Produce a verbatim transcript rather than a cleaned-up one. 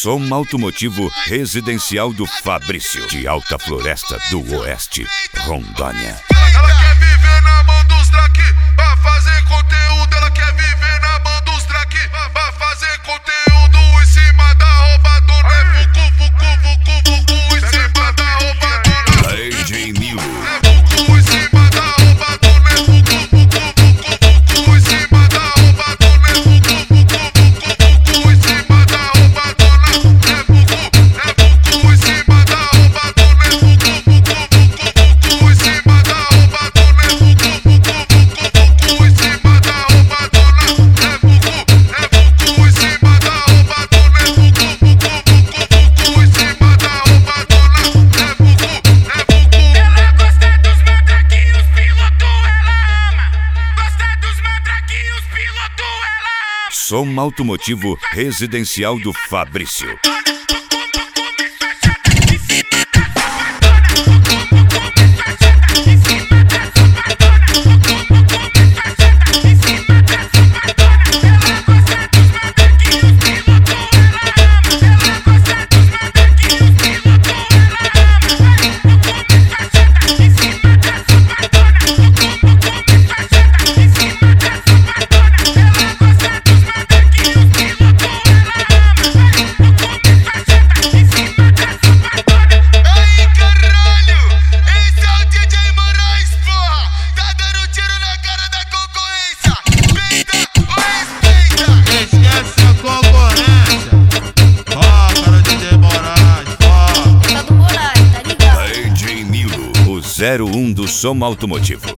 Som automotivo residencial do Fabrício, de Alta Floresta do Oeste, Rondônia. Ela quer viver na mão dos track, pra fazer conteúdo. Ela quer viver na mão dos track, pra fazer conteúdo em cima da roubadona. É fucu, fucu, fucu, fucu em cima da roubadona. D J Milo. É fucu em cima da roubadona. É fucu, fucu, fucu, fucu em cima da roubadona. É fucu, fucu, fucu, fucu em cima da roubadona. É fucu, é fucu em cima da roubadona. É fucu, fucu, fucu, fucu em cima da roubadona. É fucu, fucu, fucu, fucu em cima da roubadona. É fucu, é fucu em cima da roubadona. É fucu, fucu, fucu, fucu em cima da roubadona. É fucu, é fucu. Ela gosta dos mantra que os pilotos ela ama. Gosta dos mantra que os pilotos ela ama. Som automotivo residencial do Fabrício. zero um do som automotivo.